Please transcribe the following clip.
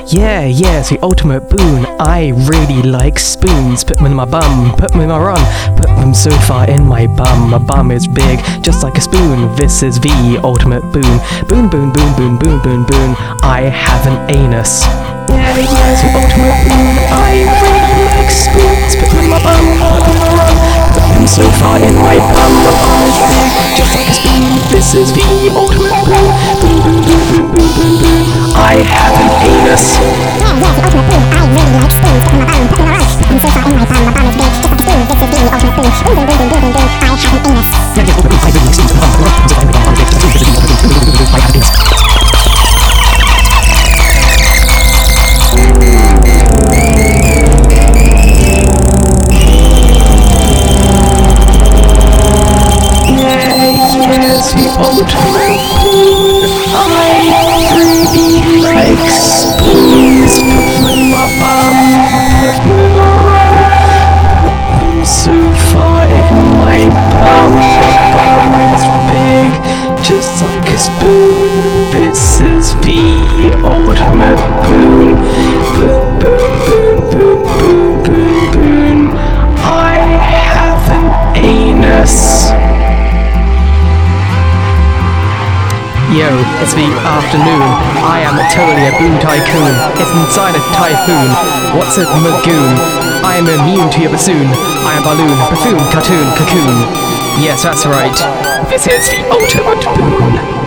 Yeah, it's the ultimate boon. I really like spoons. Put them in my bum, put them in my run, put them so far in my bum. My bum is big, just like a spoon. This is the ultimate boon. Boon, boon, boon, boon, boon, boon, boon. I have an anus. Yeah, it's the ultimate boon. I really like spoons. Put them in my bum, put them in my run, put them so far in my bum. My bum is big, just like a spoon. This is the ultimate boon. Boon, boon, boon, boon, boon, boon, boon. I have an anus. Yeah, the ultimate boon. I really like spoons. Put in my bum, put in my run. I'm so far in my bum. My bum is big, just like a spoon. This is the ultimate boon. Boon, boon, boon, boon, boon, boon, boon. I have an anus. Yeah, the ultimate boon. I really like spoons. Put in my bum, put in my run. I'm so far in my bum. My bum is big, just like a spoon. This is the ultimate boon. Boon, boon, boon, boon, boon, boon, boon. I have an anus. It's the ultimate boon. I really like spoons. Put them in my bum, put them in my run. I'm so far in my bum. My bum is big, just like a spoon. This is the ultimate boon. Boon, boon, boon, boon, boon, boon, boon. I have an anus. Yo, it's the afternoon. I am totally a boon tycoon. It's inside a typhoon. What's a magoon? I am immune to your bassoon. I am balloon, buffoon, cartoon, cocoon. Yes, that's right. This is the ultimate boon.